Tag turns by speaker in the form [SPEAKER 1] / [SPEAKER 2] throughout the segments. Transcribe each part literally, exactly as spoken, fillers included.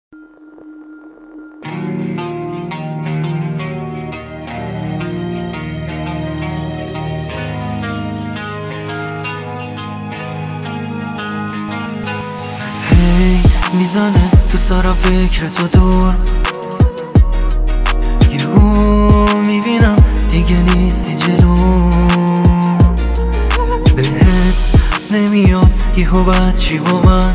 [SPEAKER 1] هی میزنه تو سرم فکر تو دور، یهو میبینم دیگه نیستی جلو. بهت نمیاد یهو بعد چی با من؟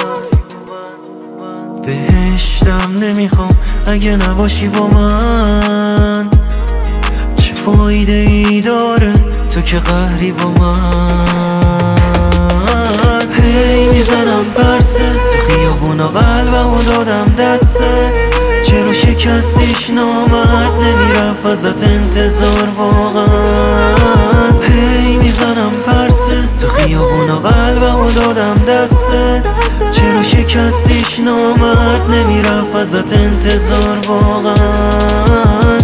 [SPEAKER 1] بهشتم نمیخوام اگه نباشی با من. چه فایده ای داره تو که قهری با من؟ هی میزنم پرسه تو خیابونا قلبمو دادم دسته، چرا شکستیش نامرد نمیرفت ازت انتظار واقعا. هی میزنم پرسه تو خیابونا قلبمو دادم دسته، چرا شکستیش نامرد نمیرفت ازت انتظار واقعا.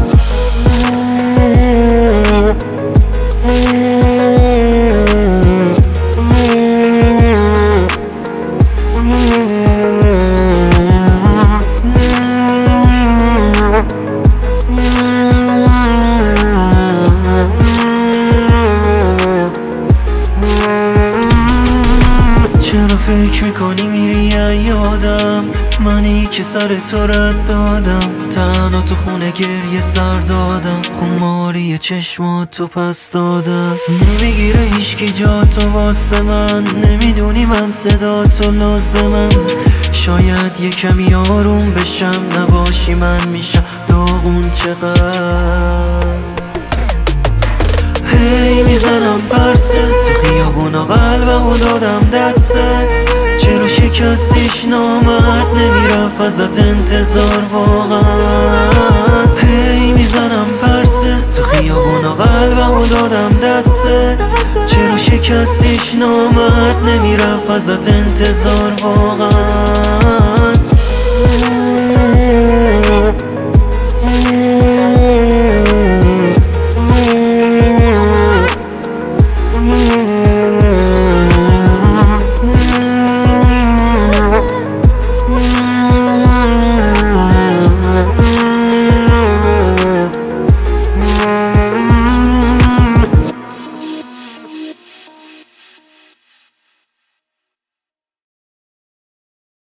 [SPEAKER 1] چرا فکر میکنی میری یادم، منی که سر تو رد دادم، تنها تو خونه گریه سر دادم، خماری چشمات تو پس دادم. نمیگیره هیچکی جا تو واسه من، نمیدونی من صدا تو لازمم. شاید یه کمی آروم بشم، نباشی من میشم داغون چقدر. هی میزنم پرسه تو خیابونا قلبمو دادم دسته، چرا شکستیش نامرد نمیرفت ازت انتظار واقعا. هی میزنم پرسه تو خیابونا قلبمو دادم دسته، چرا شکستیش نامرد نمیرفت ازت انتظار واقعا.